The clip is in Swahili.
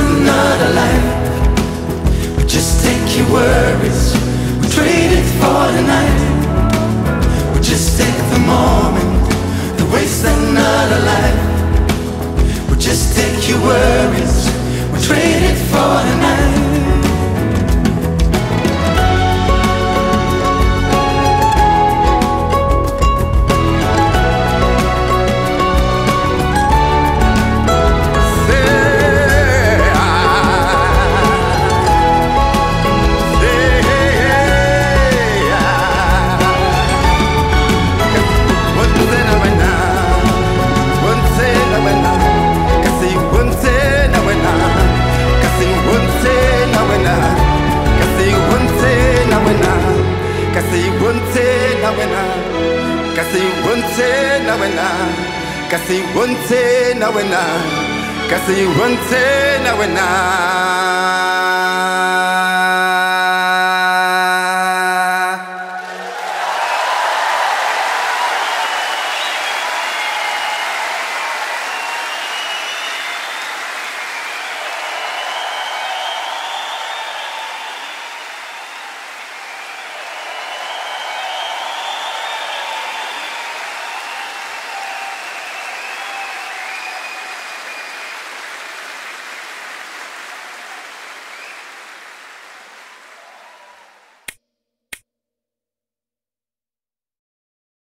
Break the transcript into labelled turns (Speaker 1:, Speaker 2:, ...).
Speaker 1: another life. We just take your worries, we trade it for the night. We just take the moment, to waste another life. We just take your worries, we trade it for the night.
Speaker 2: Kasi wonte na wena, kasi wonte na wena.